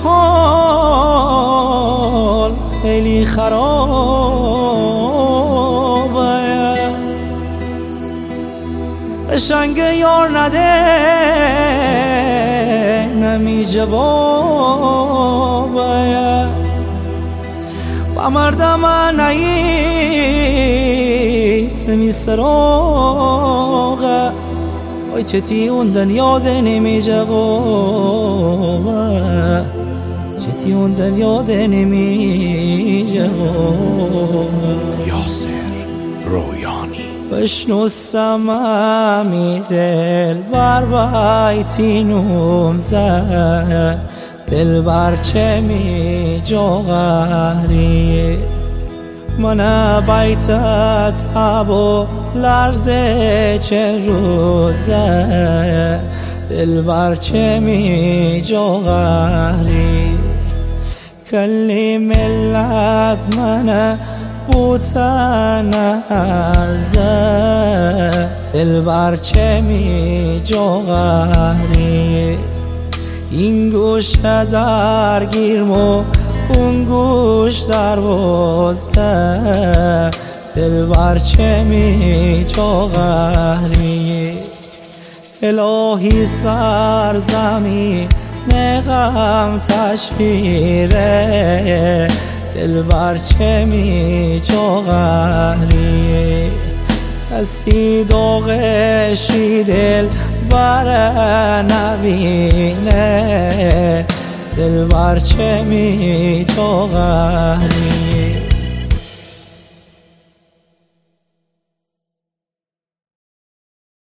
حال خیلی خرابه، قشنگ یار نده نمی جوابه، با مردم نیت می سراغه، وای چتی اون دنیا ده نمی جوابه، چتی اون دنیا ده نمی جوابه. یاسر رویانی. بشنو سمامی دل بر بایتینوم زد، دل بر چه می جوغری من بیتت ابو لرزه چه روزه، دل بر چه می جوغری کلی ملت من بوتن ارزه، دل بر چه می جوغری این گوش درگیرم و اون گوش در بازه، دل بر چه می جوغری الهی سرزمین غم تشویره، دل بر چه می جوغری کسی داغشی دل بر نبینه، دل بر چه می جوغری